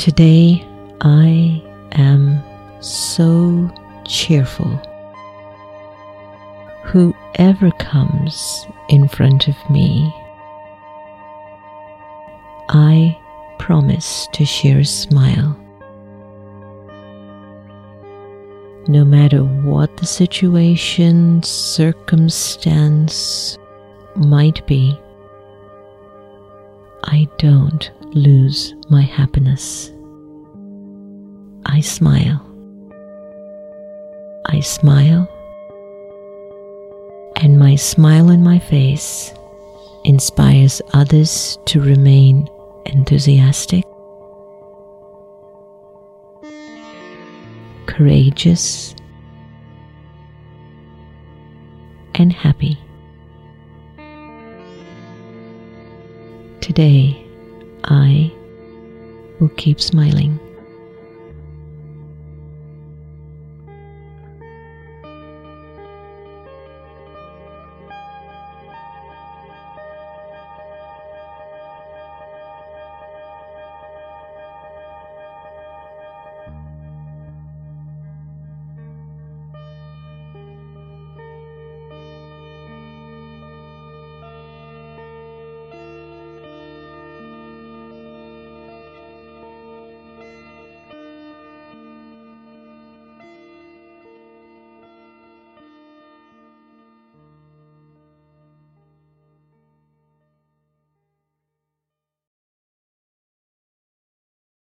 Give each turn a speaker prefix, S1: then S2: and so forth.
S1: Today I am so cheerful. Whoever comes in front of me, I promise to share a smile. No matter what the situation, circumstance might be, I don't lose my happiness. I smile. I smile, and my smile on my face inspires others to remain enthusiastic, courageous, and happy. Today, I will keep smiling.